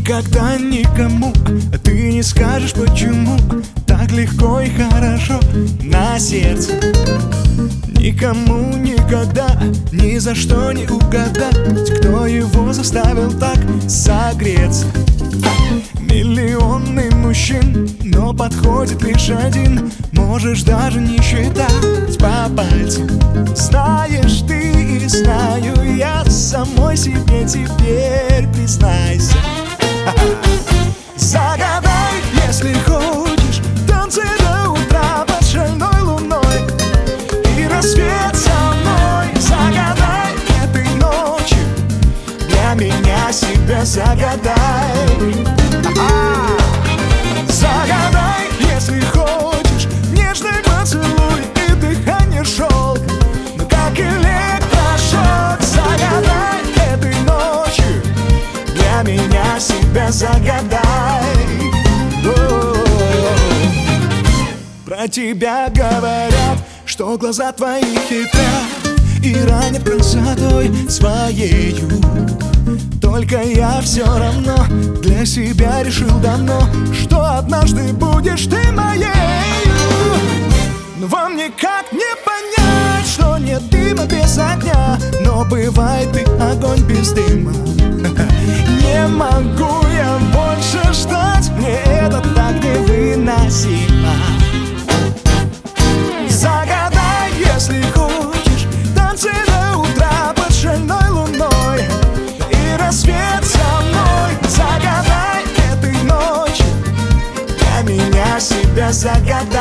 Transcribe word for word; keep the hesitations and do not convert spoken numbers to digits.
Никогда никому ты не скажешь, почему так легко и хорошо на сердце. Никому никогда ни за что не угадать, кто его заставил так согреться. Миллионы мужчин, но подходит лишь один. Можешь даже не считать по пальцам. Знаешь ты и знаю я, самой себе теперь признайся. Загадай, если хочешь, танцы до утра под шальной луной и рассвет со мной. Загадай этой ночью, для меня себя загадай. Загадай, если хочешь, нежный поцелуй и дыхание шелк, но как электрошок. Загадай этой ночью, для меня себя загадай. Про тебя говорят, что глаза твои хитрят и ранят красотой своею. Только я все равно для себя решил давно, что однажды будешь ты моей. Но вам никак не понять, что нет дыма без огня, но бывает и огонь без дыма. Не могу я больше ждать, мне это так невыносимо. Загадай, если хочешь, танцы до утра под шальной луной и рассвет со мной. Загадай этой ночью, для меня себя загадай.